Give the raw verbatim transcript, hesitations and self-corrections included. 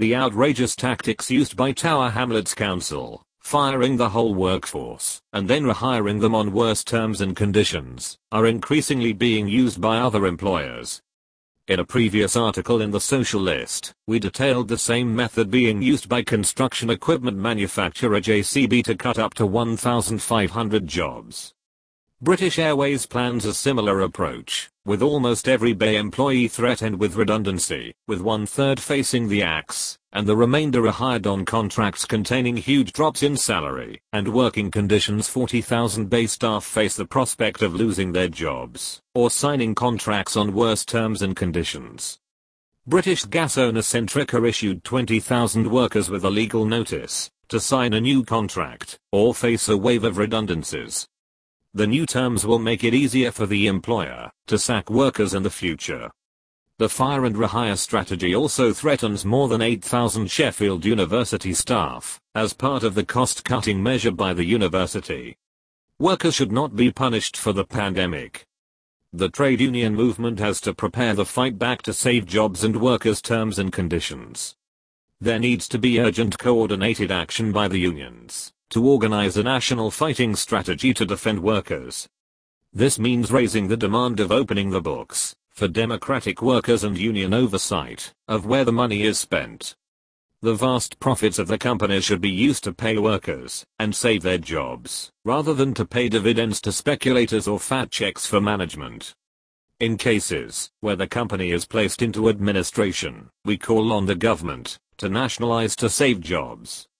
The outrageous tactics used by Tower Hamlets Council, firing the whole workforce, and then rehiring them on worse terms and conditions, are increasingly being used by other employers. In a previous article in The Socialist, we detailed the same method being used by construction equipment manufacturer J C B to cut up to one thousand five hundred jobs. British Airways plans a similar approach, with almost every B A employee threatened with redundancy, with one-third facing the axe, and the remainder are hired on contracts containing huge drops in salary and working conditions. forty thousand B A staff face the prospect of losing their jobs, or signing contracts on worse terms and conditions. British gas owner Centrica issued twenty thousand workers with a legal notice to sign a new contract, or face a wave of redundancies. The new terms will make it easier for the employer to sack workers in the future. The fire and rehire strategy also threatens more than eight thousand Sheffield University staff, as part of the cost-cutting measure by the university. Workers should not be punished for the pandemic. The trade union movement has to prepare the fight back to save jobs and workers' terms and conditions. There needs to be urgent coordinated action by the unions to organize a national fighting strategy to defend workers. This means raising the demand of opening the books for democratic workers and union oversight of where the money is spent. The vast profits of the companies should be used to pay workers and save their jobs, rather than to pay dividends to speculators or fat checks for management. In cases where the company is placed into administration, we call on the government to nationalize to save jobs.